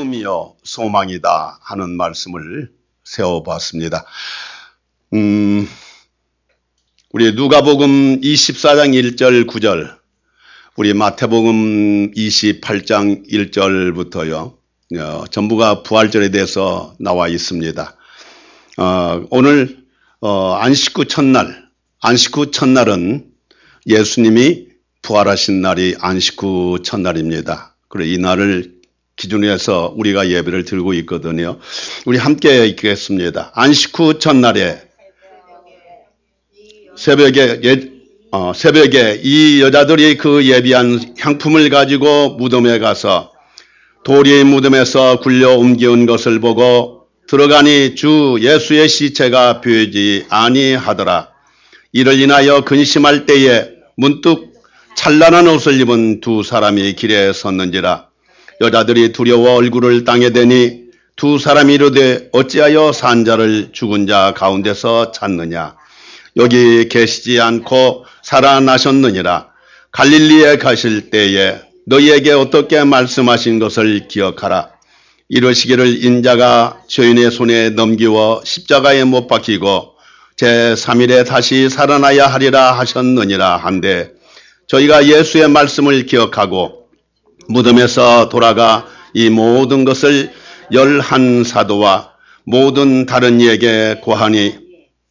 복음이요 소망이다 하는 말씀을 세워봤습니다. 우리 누가복음 24장 1절 9절, 우리 마태복음 28장 1절부터요 전부가 부활절에 대해서 나와 있습니다. 오늘 안식 후 첫날은 예수님이 부활하신 날이 안식 후 첫날입니다. 그리고 이 날을 기준으로 해서 우리가 예배를 드리고 있거든요. 우리 함께 읽겠습니다. 안식 후 첫날에 새벽에 이 여자들이 그 예비한 향품을 가지고 무덤에 가서 돌이 무덤에서 굴려 옮겨온 것을 보고 들어가니 주 예수의 시체가 보이지 아니하더라. 이를 인하여 근심할 때에 문득 찬란한 옷을 입은 두 사람이 길에 섰는지라. 여자들이 두려워 얼굴을 땅에 대니 두 사람이 이르되 어찌하여 산자를 죽은 자 가운데서 찾느냐. 여기 계시지 않고 살아나셨느니라. 갈릴리에 가실 때에 너희에게 어떻게 말씀하신 것을 기억하라. 이러시기를 인자가 죄인의 손에 넘기워 십자가에 못 박히고 제3일에 다시 살아나야 하리라 하셨느니라 한데, 저희가 예수의 말씀을 기억하고 무덤에서 돌아가 이 모든 것을 11사도와 모든 다른 이에게 고하니,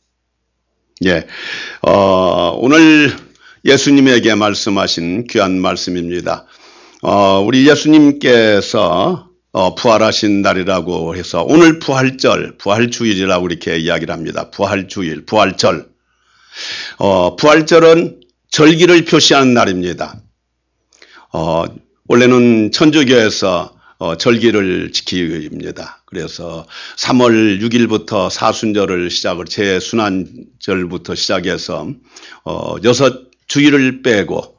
오늘 예수님에게 말씀하신 귀한 말씀입니다. 우리 예수님께서 부활하신 날이라고 해서 오늘 부활주일이라고 이렇게 이야기를 합니다. 부활주일, 부활절. 부활절은 절기를 표시하는 날입니다. 원래는 천주교에서 절기를 지킵니다. 그래서 3월 6일부터 사순절을 제순환절부터 시작해서 6주일을 빼고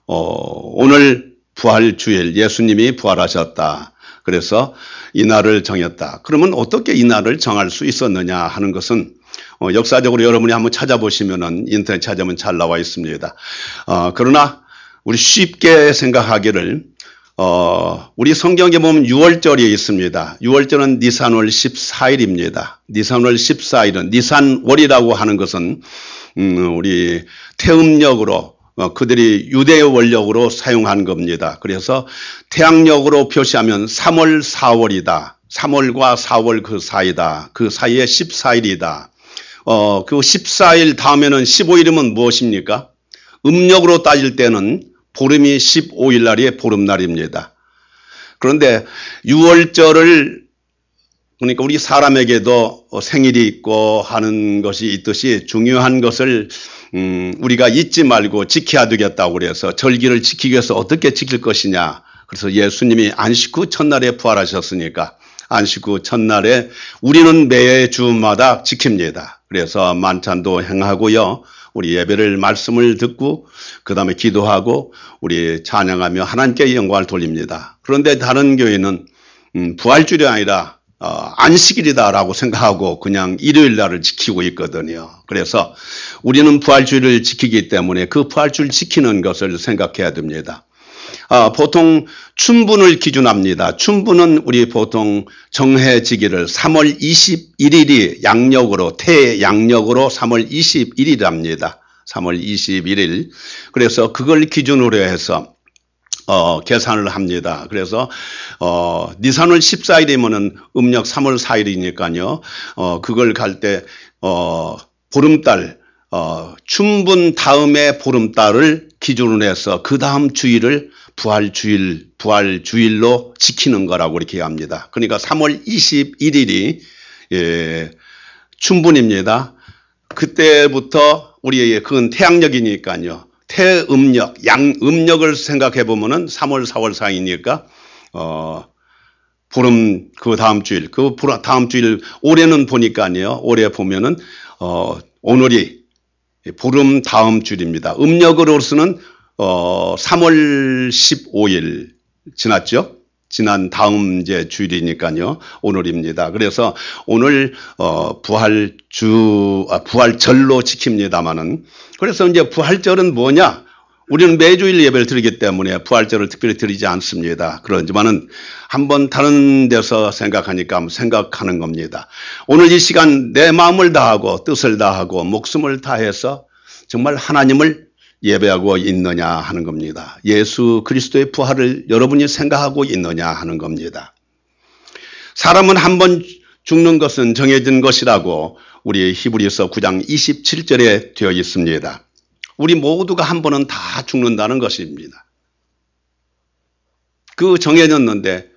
오늘 부활주일, 예수님이 부활하셨다. 그래서 이 날을 정했다. 그러면 어떻게 이 날을 정할 수 있었느냐 하는 것은 역사적으로 여러분이 한번 찾아보시면은 인터넷 찾아보면 잘 나와 있습니다. 그러나 우리 쉽게 생각하기를 우리 성경에 보면 6월절이 있습니다. 6월절은 니산월 14일입니다. 니산월 14일은 니산월이라고 하는 것은 우리 태음력으로 그들이 유대의 원력으로 사용한 겁니다. 그래서 태양력으로 표시하면 3월 4월이다. 3월과 4월 그 사이다. 그 사이에 14일이다. 그 14일 다음에는 15일이면 무엇입니까? 음력으로 따질 때는 보름이 15일 날이 보름날입니다. 그런데 6월절을, 그러니까 우리 사람에게도 생일이 있고 하는 것이 있듯이 중요한 것을 우리가 잊지 말고 지켜야 되겠다고 그래서 절기를 지키기 위해서 어떻게 지킬 것이냐. 그래서 예수님이 안식 후 첫날에 부활하셨으니까 안식 후 첫날에 우리는 매 주마다 지킵니다. 그래서 만찬도 행하고요. 우리 예배를 말씀을 듣고 그 다음에 기도하고 우리 찬양하며 하나님께 영광을 돌립니다. 그런데 다른 교회는 부활주일이 아니라 안식일이다라고 생각하고 그냥 일요일 날을 지키고 있거든요. 그래서 우리는 부활주일을 지키기 때문에 그 부활주일 지키는 것을 생각해야 됩니다. 보통 춘분을 기준합니다. 춘분은 우리 보통 정해지기를 3월 21일이 양력으로, 태양력으로 3월 21일이랍니다. 3월 21일. 그래서 그걸 기준으로 해서 계산을 합니다. 그래서 니산월 14일이면은 음력 3월 4일이니까요. 그걸 갈 때 보름달, 춘분 다음에 보름달을 기준으로 해서 그 다음 주일을 부활주일로 지키는 거라고 이렇게 합니다. 그러니까 3월 21일이 춘분입니다. 그때부터 그건 태양력이니까요. 태음력, 양음력을 생각해 보면은 3월, 4월 사이니까 보름 그 다음 주일, 다음 주일 올해는 보니까요. 올해 보면은 오늘이 보름 다음 주일입니다. 음력으로서는 3월 15일 지났죠? 지난 다음 이제 주일이니까요. 오늘입니다. 그래서 오늘 부활절로 지킵니다마는, 그래서 이제 부활절은 뭐냐? 우리는 매주일 예배를 드리기 때문에 부활절을 특별히 드리지 않습니다. 그렇지만은 한번 다른 데서 생각하니까 생각하는 겁니다. 오늘 이 시간 내 마음을 다하고 뜻을 다하고 목숨을 다해서 정말 하나님을 예배하고 있느냐 하는 겁니다. 예수 그리스도의 부활을 여러분이 생각하고 있느냐 하는 겁니다. 사람은 한번 죽는 것은 정해진 것이라고 우리 히브리서 9장 27절에 되어 있습니다. 우리 모두가 한 번은 다 죽는다는 것입니다. 그 정해졌는데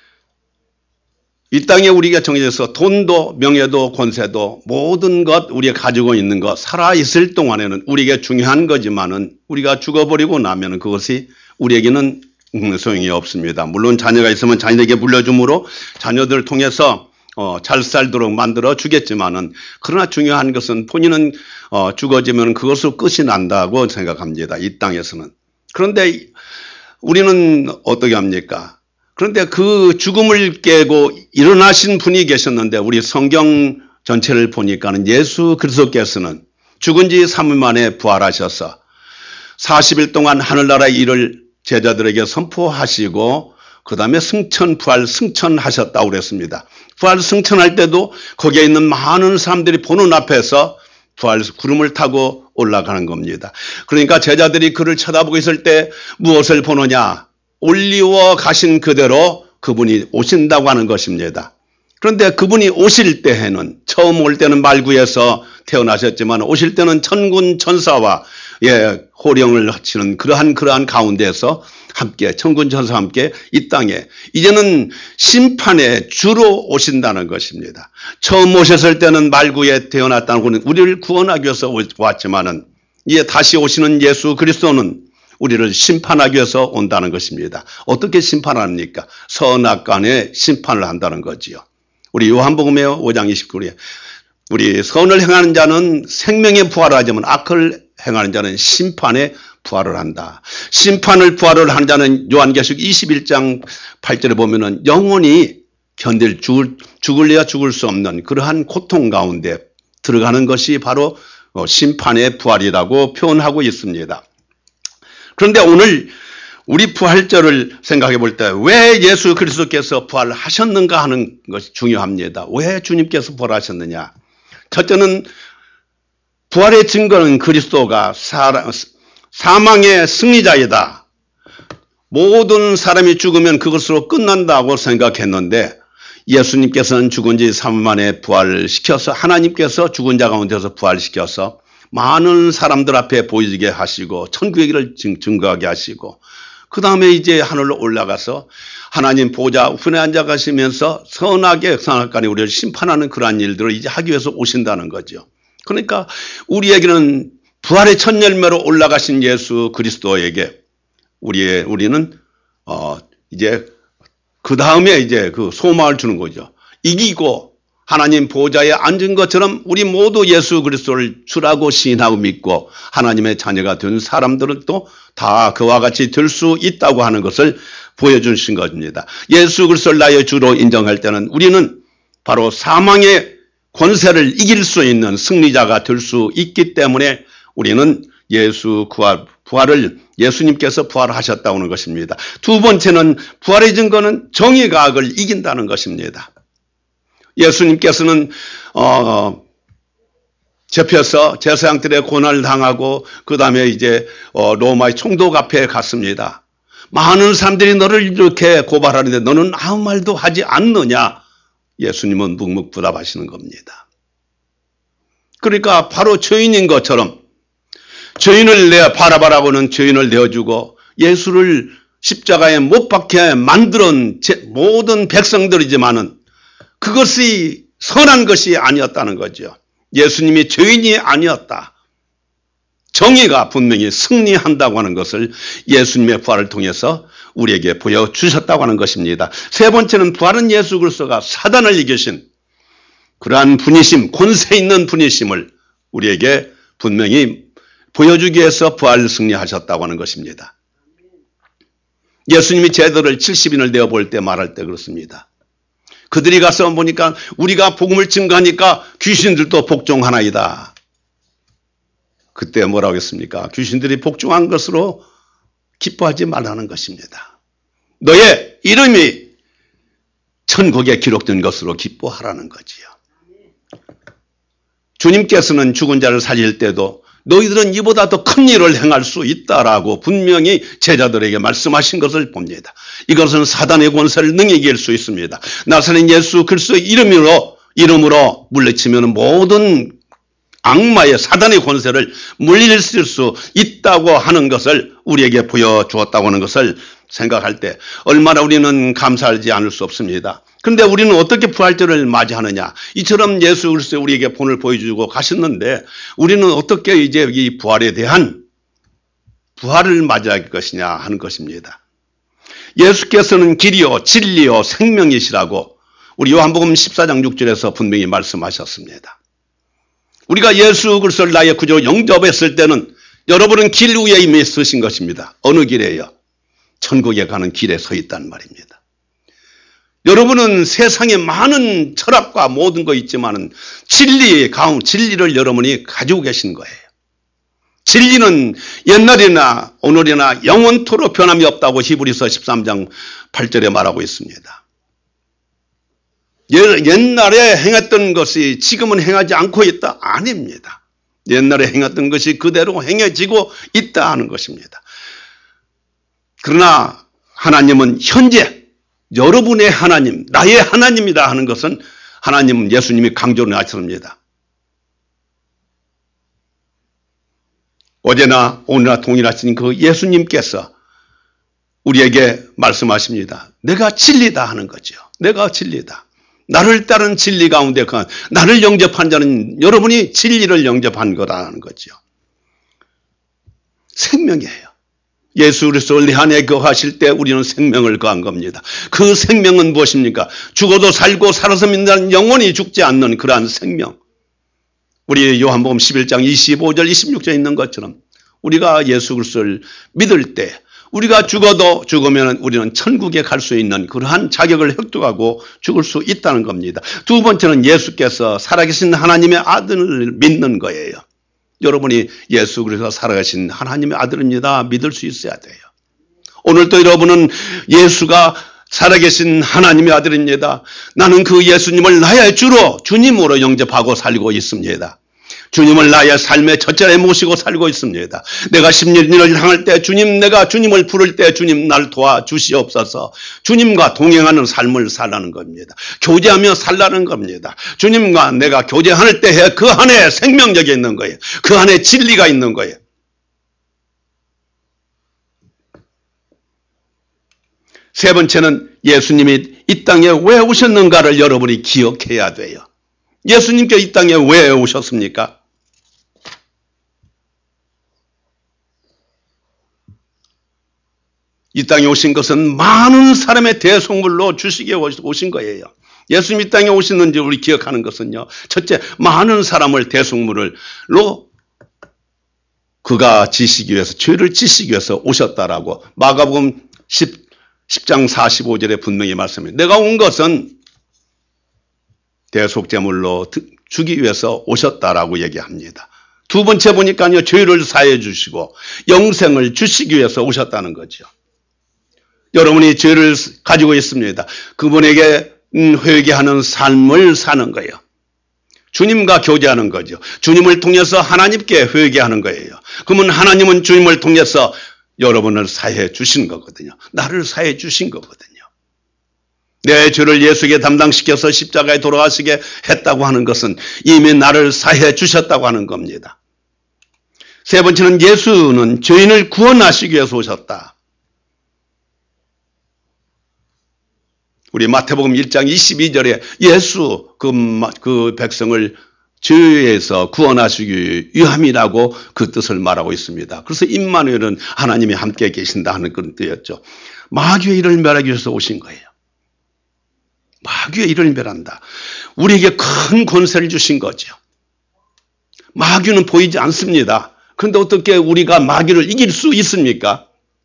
이 땅에 우리가 정해져서 돈도 명예도 권세도 모든 것 우리가 가지고 있는 것 살아있을 동안에는 우리에게 중요한 거지만은 우리가 죽어버리고 나면 그것이 우리에게는 소용이 없습니다. 물론 자녀가 있으면 자녀에게 물려줌으로 자녀들을 통해서 잘 살도록 만들어 주겠지만은 그러나 중요한 것은 본인은 죽어지면 그것으로 끝이 난다고 생각합니다. 이 땅에서는. 그런데 우리는 어떻게 합니까? 그런데 그 죽음을 깨고 일어나신 분이 계셨는데 우리 성경 전체를 보니까는 예수 그리스도께서는 죽은 지 3일 만에 부활하셔서 40일 동안 하늘나라의 일을 제자들에게 선포하시고 그 다음에 부활 승천하셨다고 그랬습니다. 부활 승천할 때도 거기에 있는 많은 사람들이 보는 앞에서 구름을 타고 올라가는 겁니다. 그러니까 제자들이 그를 쳐다보고 있을 때 무엇을 보느냐? 올리워 가신 그대로 그분이 오신다고 하는 것입니다. 그런데 그분이 오실 때에는 처음 올 때는 말구에서 태어나셨지만 오실 때는 천군 천사와 호령을 치는 그러한 가운데서 함께 천군 천사와 함께 이 땅에 이제는 심판의 주로 오신다는 것입니다. 처음 오셨을 때는 말구에 태어났다는 것은 우리를 구원하기 위해서 왔지만은 이제 다시 오시는 예수 그리스도는 우리를 심판하기 위해서 온다는 것입니다. 어떻게 심판합니까? 선악간에 심판을 한다는 거지요. 우리 요한복음의 5장 29절에 우리 선을 행하는 자는 생명에 부활하지만 악을 행하는 자는 심판에 부활을 한다. 부활을 하는 자는 요한계시록 21장 8절에 보면은 영원히 죽을래야 죽을 수 없는 그러한 고통 가운데 들어가는 것이 바로 심판의 부활이라고 표현하고 있습니다. 그런데 오늘 우리 부활절을 생각해 볼 때 왜 예수 그리스도께서 부활하셨는가 하는 것이 중요합니다. 왜 주님께서 부활하셨느냐? 첫째는 부활의 증거는 그리스도가 사망의 승리자이다. 모든 사람이 죽으면 그것으로 끝난다고 생각했는데 예수님께서는 죽은 지 3일 만에 부활시켜서 하나님께서 죽은 자 가운데서 부활시켜서 많은 사람들 앞에 보이게 하시고 천국의 길을 증거하게 하시고 그 다음에 이제 하늘로 올라가서 하나님 보좌 우편에 앉아 가시면서 선악간에 우리를 심판하는 그러한 일들을 이제 하기 위해서 오신다는 거죠. 그러니까 우리에게는 부활의 첫 열매로 올라가신 예수 그리스도에게 우리는 이제 그 다음에 이제 그 소망을 주는 거죠. 이기고 하나님 보좌에 앉은 것처럼 우리 모두 예수 그리스도를 주라고 시인하고 믿고 하나님의 자녀가 된 사람들은 또 다 그와 같이 될 수 있다고 하는 것을 보여주신 것입니다. 예수 그리스도를 나의 주로 인정할 때는 우리는 바로 사망의 권세를 이길 수 있는 승리자가 될 수 있기 때문에 우리는 부활을 예수님께서 부활하셨다고 하는 것입니다. 두 번째는 부활의 증거는 정의가 악을 이긴다는 것입니다. 예수님께서는 잡혀서 제사장들의 고난을 당하고 그 다음에 이제 로마의 총독 앞에 갔습니다. 많은 사람들이 너를 이렇게 고발하는데 너는 아무 말도 하지 않느냐? 예수님은 묵묵부답하시는 겁니다. 그러니까 바로 죄인인 것처럼 죄인을 바라바라고는 죄인을 내어주고 예수를 십자가에 못 박게 만든 모든 백성들이지만은 그것이 선한 것이 아니었다는 거죠. 예수님이 죄인이 아니었다. 정의가 분명히 승리한다고 하는 것을 예수님의 부활을 통해서 우리에게 보여주셨다고 하는 것입니다. 세 번째는 부활은 예수 그리스도가 사단을 이기신 그러한 분이심, 권세 있는 분이심을 우리에게 분명히 보여주기 위해서 부활 승리하셨다고 하는 것입니다. 예수님이 제자들을 70인을 내어볼 때 말할 때 그렇습니다. 그들이 가서 보니까 우리가 복음을 증거하니까 귀신들도 복종하나이다. 그때 뭐라고 했습니까? 귀신들이 복종한 것으로 기뻐하지 말라는 것입니다. 너의 이름이 천국에 기록된 것으로 기뻐하라는 거지요. 주님께서는 죽은 자를 살릴 때도 너희들은 이보다 더 큰 일을 행할 수 있다라고 분명히 제자들에게 말씀하신 것을 봅니다. 이것은 사단의 권세를 능히 이길 수 있습니다. 나사렛 예수 그리스도의 이름으로 물리치면 모든 악마의 사단의 권세를 물리칠 수 있다고 하는 것을 우리에게 보여주었다고 하는 것을 생각할 때 얼마나 우리는 감사하지 않을 수 없습니다. 그런데 우리는 어떻게 부활절을 맞이하느냐? 이처럼 예수 그리스도 우리에게 본을 보여주고 가셨는데 우리는 어떻게 이제 이 부활에 대한 부활을 맞이할 것이냐 하는 것입니다. 예수께서는 길이요 진리요 생명이시라고 우리 요한복음 14장 6절에서 분명히 말씀하셨습니다. 우리가 예수 그리스도를 나의 구주로 영접했을 때는 여러분은 길 위에 이미 서신 것입니다. 어느 길에요? 천국에 가는 길에 서 있단 말입니다. 여러분은 세상에 많은 철학과 모든 거 있지만은 진리를 여러분이 가지고 계신 거예요. 진리는 옛날이나 오늘이나 영원토록 변함이 없다고 히브리서 13장 8절에 말하고 있습니다. 옛날에 행했던 것이 지금은 행하지 않고 있다? 아닙니다. 옛날에 행했던 것이 그대로 행해지고 있다 하는 것입니다. 그러나 하나님은 현재 여러분의 하나님, 나의 하나님이다 하는 것은 하나님은 예수님이 강조를 하셨습니다. 어제나 오늘나 동일하신 그 예수님께서 우리에게 말씀하십니다. 내가 진리다 하는 거죠. 내가 진리다. 나를 따른 진리 가운데 나를 영접한 자는 여러분이 진리를 영접한 거라는 거죠. 생명이에요. 예수 그리스도 내 안에 거하실 때 우리는 생명을 거한 겁니다. 그 생명은 무엇입니까? 죽어도 살고 살아서 믿는 영원히 죽지 않는 그러한 생명. 우리 요한복음 11장 25절 26절에 있는 것처럼 우리가 예수 그리스도를 믿을 때 우리가 죽으면 우리는 천국에 갈 수 있는 그러한 자격을 획득하고 죽을 수 있다는 겁니다. 두 번째는 예수께서 살아계신 하나님의 아들을 믿는 거예요. 여러분이 예수 그리스도 살아계신 하나님의 아들입니다. 믿을 수 있어야 돼요. 오늘도 여러분은 예수가 살아계신 하나님의 아들입니다. 나는 그 예수님을 나의 주님으로 영접하고 살고 있습니다. 주님을 나의 삶의 첫째에 모시고 살고 있습니다. 내가 심리를 향할 때 내가 주님을 부를 때 주님 날 도와주시옵소서. 주님과 동행하는 삶을 살라는 겁니다. 교제하며 살라는 겁니다. 주님과 내가 교제할 때 그 안에 생명력이 있는 거예요. 그 안에 진리가 있는 거예요. 세 번째는 예수님이 이 땅에 왜 오셨는가를 여러분이 기억해야 돼요. 예수님께 이 땅에 왜 오셨습니까? 이 땅에 오신 것은 많은 사람의 대속물로 주시기에 오신 거예요. 예수님 이 땅에 오셨는지 우리 기억하는 것은요. 첫째, 많은 사람을 대속물로 그가 지시기 위해서, 죄를 지시기 위해서 오셨다라고 마가복음 10장 45절에 분명히 말씀합니다. 내가 온 것은 대속제물로 주기 위해서 오셨다라고 얘기합니다. 두 번째 보니까요. 죄를 사해 주시고 영생을 주시기 위해서 오셨다는 거죠. 여러분이 죄를 가지고 있습니다. 그분에게 회개하는 삶을 사는 거예요. 주님과 교제하는 거죠. 주님을 통해서 하나님께 회개하는 거예요. 그러면 하나님은 주님을 통해서 여러분을 사해 주신 거거든요. 나를 사해 주신 거거든요. 내 죄를 예수에게 담당시켜서 십자가에 돌아가시게 했다고 하는 것은 이미 나를 사해 주셨다고 하는 겁니다. 세 번째는 예수는 죄인을 구원하시기 위해서 오셨다. 우리 마태복음 1장 22절에 예수 그 백성을 죄에서 구원하시기 위함이라고 그 뜻을 말하고 있습니다. 그래서 임마누엘은 하나님이 함께 계신다 하는 그런 뜻이었죠. 마귀의 일을 멸하기 위해서 오신 거예요. 마귀의 일을 멸한다. 우리에게 큰 권세를 주신 거죠. 마귀는 보이지 않습니다. 그런데 어떻게 우리가 마귀를 이길 수 있습니까?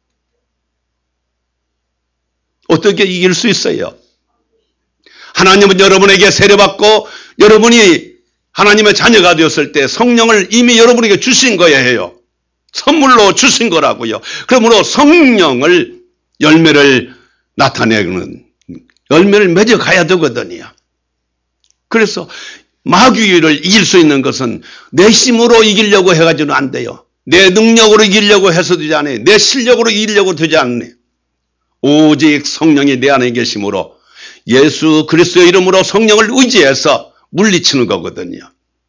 어떻게 이길 수 있어요? 하나님은 여러분에게 세례받고 여러분이 하나님의 자녀가 되었을 때 성령을 이미 여러분에게 주신 거예요. 선물로 주신 거라고요. 그러므로 성령을 열매를 나타내는 열매를 맺어가야 되거든요. 그래서 마귀를 이길 수 있는 것은 내 힘으로 이기려고 해가지고는 안 돼요. 내 능력으로 이기려고 해서 되지 않아요. 내 실력으로 이기려고 되지 않아요. 오직 성령이 내 안에 계심으로 예수 그리스도의 이름으로 성령을 의지해서 물리치는 거거든요.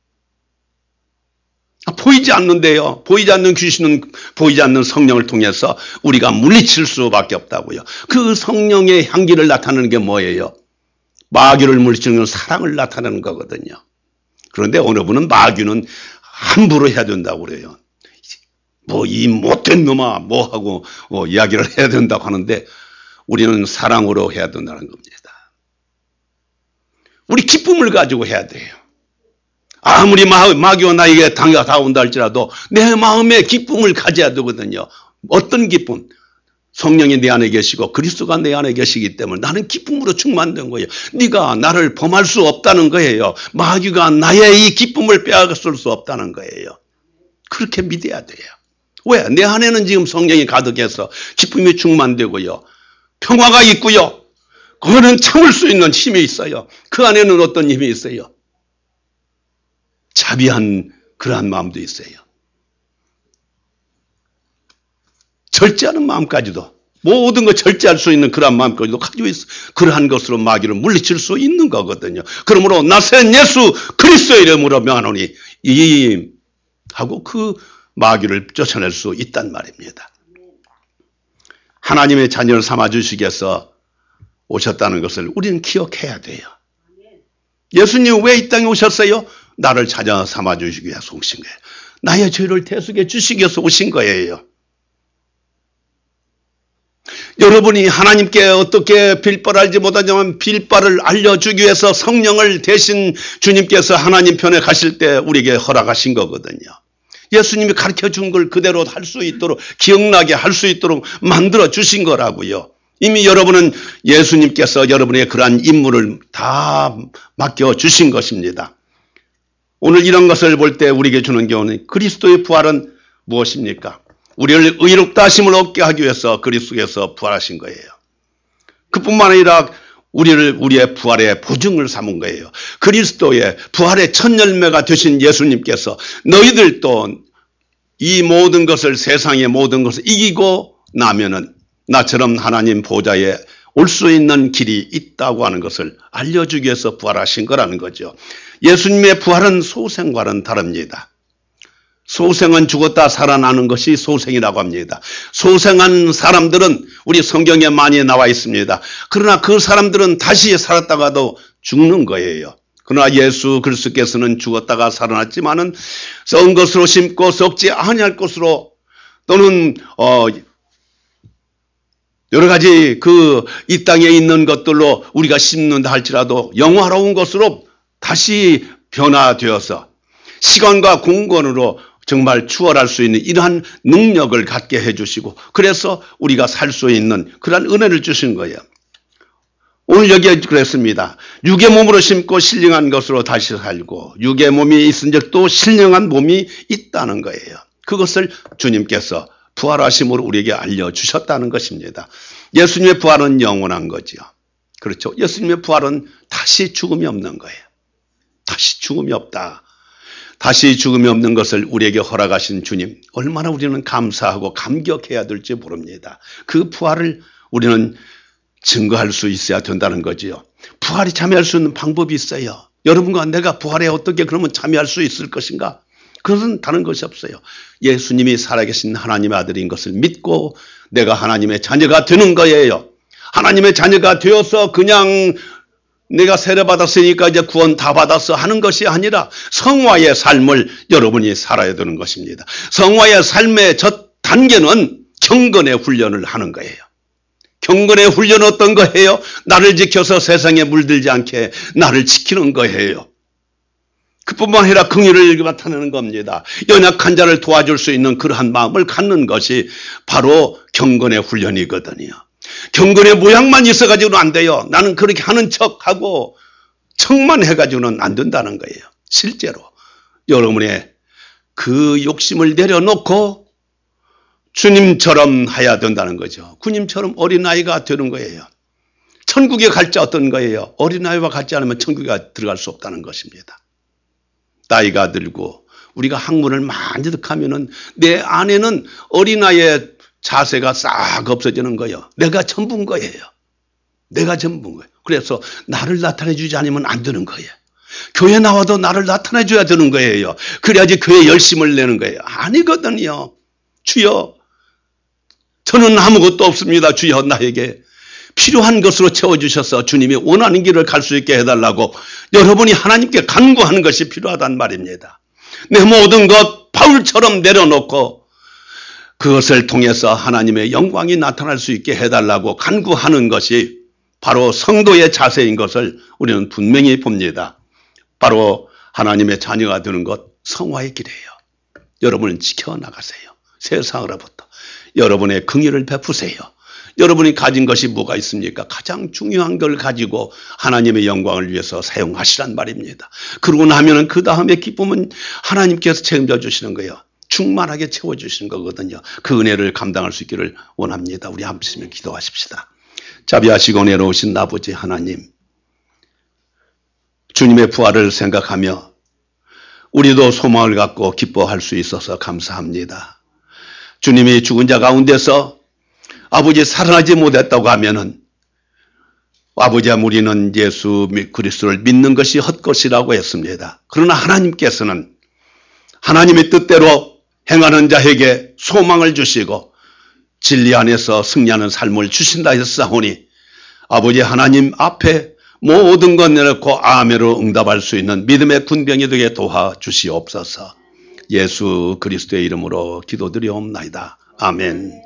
보이지 않는데요. 보이지 않는 귀신은 보이지 않는 성령을 통해서 우리가 물리칠 수밖에 없다고요. 그 성령의 향기를 나타내는 게 뭐예요? 마귀를 물리치는 건 사랑을 나타내는 거거든요. 그런데 어느 분은 마귀는 함부로 해야 된다고 그래요. 뭐 이 못된 놈아 뭐 하고 이야기를 해야 된다고 하는데 우리는 사랑으로 해야 된다는 겁니다. 우리 기쁨을 가지고 해야 돼요. 아무리 마귀가 나에게 다가온다 할지라도 내 마음에 기쁨을 가져야 되거든요. 어떤 기쁨? 성령이 내 안에 계시고 그리스도가 내 안에 계시기 때문에 나는 기쁨으로 충만된 거예요. 네가 나를 범할 수 없다는 거예요. 마귀가 나의 이 기쁨을 빼앗을 수 없다는 거예요. 그렇게 믿어야 돼요. 왜? 내 안에는 지금 성령이 가득해서 기쁨이 충만되고요. 평화가 있고요. 그거는 참을 수 있는 힘이 있어요. 그 안에는 어떤 힘이 있어요? 자비한 그러한 마음도 있어요. 절제하는 마음까지도 모든 걸 절제할 수 있는 그러한 마음까지도 가지고 있어. 그러한 것으로 마귀를 물리칠 수 있는 거거든요. 그러므로 나사렛 예수 그리스도의 이름으로 명하노니 이 하고 그 마귀를 쫓아낼 수 있단 말입니다. 하나님의 자녀를 삼아주시기 위해서 오셨다는 것을 우리는 기억해야 돼요. 예수님 왜 이 땅에 오셨어요? 나를 자녀 삼아주시기 위해서 오신 거예요. 나의 죄를 대속해 주시기 위해서 오신 거예요. 여러분이 하나님께 어떻게 빌바를 알지 못하지만 빌바를 알려주기 위해서 성령을 대신 주님께서 하나님 편에 가실 때 우리에게 허락하신 거거든요. 예수님이 가르쳐 준 걸 그대로 할 수 있도록 기억나게 할 수 있도록 만들어 주신 거라고요. 이미 여러분은 예수님께서 여러분의 그러한 임무를 다 맡겨 주신 것입니다. 오늘 이런 것을 볼 때 우리에게 주는 교훈은 그리스도의 부활은 무엇입니까? 우리를 의롭다 하심을 얻게 하기 위해서 그리스도께서 부활하신 거예요. 그뿐만 아니라 우리의 부활의 보증을 삼은 거예요. 그리스도의 부활의 첫 열매가 되신 예수님께서 너희들도 이 모든 것을 세상의 모든 것을 이기고 나면은 나처럼 하나님 보좌에 올 수 있는 길이 있다고 하는 것을 알려주기 위해서 부활하신 거라는 거죠. 예수님의 부활은 소생과는 다릅니다. 소생은 죽었다 살아나는 것이 소생이라고 합니다. 소생한 사람들은 우리 성경에 많이 나와 있습니다. 그러나 그 사람들은 다시 살았다가도 죽는 거예요. 그러나 예수 그리스도께서는 죽었다가 살아났지만은 썩은 것으로 심고 썩지 아니할 것으로 또는 여러 가지 이 땅에 있는 것들로 우리가 심는다 할지라도 영화로운 것으로 다시 변화되어서 시간과 공간으로 정말 추월할 수 있는 이러한 능력을 갖게 해주시고 그래서 우리가 살 수 있는 그러한 은혜를 주신 거예요. 오늘 여기에 그랬습니다. 육의 몸으로 심고 신령한 것으로 다시 살고 육의 몸이 있은 적도 신령한 몸이 있다는 거예요. 그것을 주님께서 부활하심으로 우리에게 알려주셨다는 것입니다. 예수님의 부활은 영원한 거죠. 그렇죠. 예수님의 부활은 다시 죽음이 없는 거예요. 다시 죽음이 없다. 다시 죽음이 없는 것을 우리에게 허락하신 주님, 얼마나 우리는 감사하고 감격해야 될지 모릅니다. 그 부활을 우리는 증거할 수 있어야 된다는 거지요. 부활에 참여할 수 있는 방법이 있어요. 여러분과 내가 부활에 어떻게 그러면 참여할 수 있을 것인가? 그것은 다른 것이 없어요. 예수님이 살아계신 하나님의 아들인 것을 믿고 내가 하나님의 자녀가 되는 거예요. 하나님의 자녀가 되어서 그냥 내가 세례받았으니까 이제 구원 다 받았어 하는 것이 아니라 성화의 삶을 여러분이 살아야 되는 것입니다. 성화의 삶의 첫 단계는 경건의 훈련을 하는 거예요. 경건의 훈련은 어떤 거예요? 나를 지켜서 세상에 물들지 않게 나를 지키는 거예요. 그뿐만 아니라 긍휼을 나타내는 겁니다. 연약한 자를 도와줄 수 있는 그러한 마음을 갖는 것이 바로 경건의 훈련이거든요. 경건의 모양만 있어가지고는 안 돼요. 나는 그렇게 하는 척하고 척만 해가지고는 안 된다는 거예요. 실제로 여러분의 그 욕심을 내려놓고 주님처럼 해야 된다는 거죠. 주님처럼 어린아이가 되는 거예요. 천국에 갈지 어떤 거예요? 어린아이와 같지 않으면 천국에 들어갈 수 없다는 것입니다. 나이가 들고 우리가 학문을 많이 득하면은 내 안에는 어린아이의 자세가 싹 없어지는 거예요. 내가 전부인 거예요. 내가 전부인 거예요. 그래서 나를 나타내 주지 않으면 안 되는 거예요. 교회 나와도 나를 나타내 줘야 되는 거예요. 그래야지 교회 열심을 내는 거예요. 아니거든요. 주여, 저는 아무것도 없습니다. 주여, 나에게 필요한 것으로 채워주셔서 주님이 원하는 길을 갈 수 있게 해달라고 여러분이 하나님께 간구하는 것이 필요하단 말입니다. 내 모든 것 바울처럼 내려놓고 그것을 통해서 하나님의 영광이 나타날 수 있게 해달라고 간구하는 것이 바로 성도의 자세인 것을 우리는 분명히 봅니다. 바로 하나님의 자녀가 되는 것, 성화의 길이에요. 여러분은 지켜나가세요. 세상으로부터 여러분의 긍휼을 베푸세요. 여러분이 가진 것이 뭐가 있습니까? 가장 중요한 걸 가지고 하나님의 영광을 위해서 사용하시란 말입니다. 그러고 나면은 그 다음에 기쁨은 하나님께서 책임져 주시는 거예요. 충만하게 채워주시는 거거든요. 그 은혜를 감당할 수 있기를 원합니다. 우리 한번 기도하십시다. 자비하시고 은혜로우신 아버지 하나님, 주님의 부활을 생각하며 우리도 소망을 갖고 기뻐할 수 있어서 감사합니다. 주님이 죽은 자 가운데서 아버지 살아나지 못했다고 하면은 아버지와 우리는 예수 그리스도를 믿는 것이 헛것이라고 했습니다. 그러나 하나님께서는 하나님의 뜻대로 행하는 자에게 소망을 주시고 진리 안에서 승리하는 삶을 주신다 했사오니 아버지 하나님 앞에 모든 것 내놓고 아멘으로 응답할 수 있는 믿음의 군병이 되게 도와주시옵소서. 예수 그리스도의 이름으로 기도드리옵나이다. 아멘.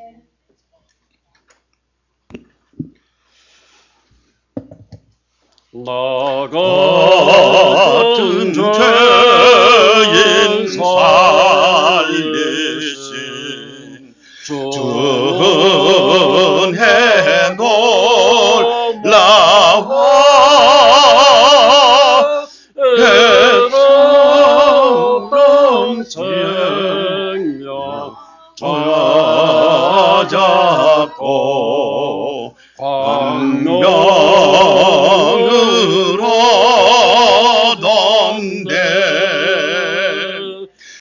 나 같은 죄인 살리신 주